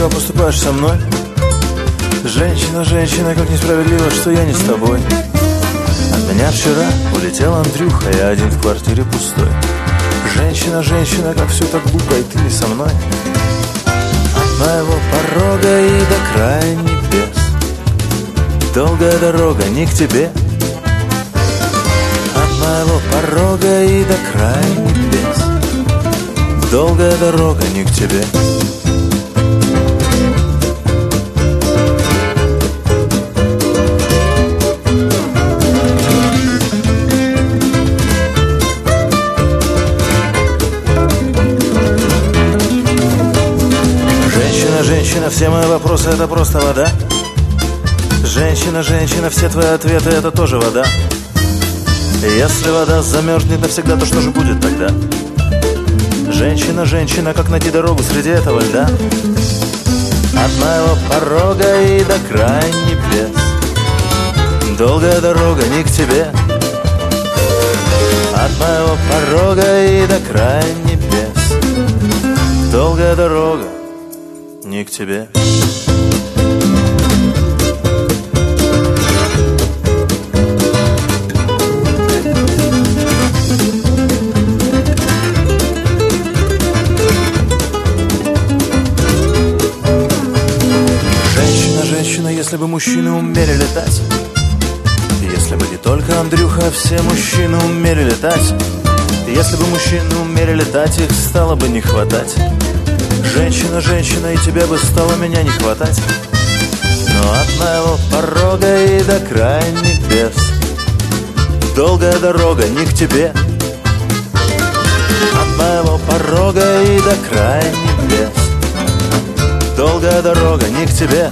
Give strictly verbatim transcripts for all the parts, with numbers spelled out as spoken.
несправедливо поступаешь со мной. Женщина, женщина, как несправедливо, что я не с тобой. От меня вчера улетел Андрюха, я один в квартире пустой. Женщина, женщина, как все так глупо, и ты не со мной. От моего порога и до края небес долгая дорога не к тебе. От моего порога и до края небес долгая дорога не к тебе. Женщина, все мои вопросы — это просто вода. Женщина, женщина, все твои ответы — это тоже вода. И если вода замерзнет навсегда, то что же будет тогда? Женщина, женщина, как найти дорогу среди этого льда? От моего порога и до края небес долгая дорога не к тебе. От моего порога и до края небес долгая дорога не к тебе. Женщина, женщина, если бы мужчины умели летать, если бы не только Андрюха, а все мужчины умели летать, если бы мужчины умели летать, их стало бы не хватать. Женщина, женщина, и тебе бы стало меня не хватать. Но от моего порога и до края небес долгая дорога не к тебе. От моего порога и до края небес долгая дорога не к тебе.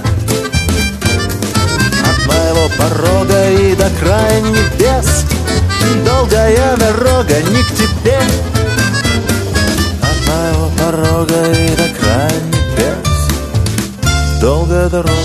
От моего порога и до края небес долгая дорога не к тебе. От моего порога и до края небес долгая дорога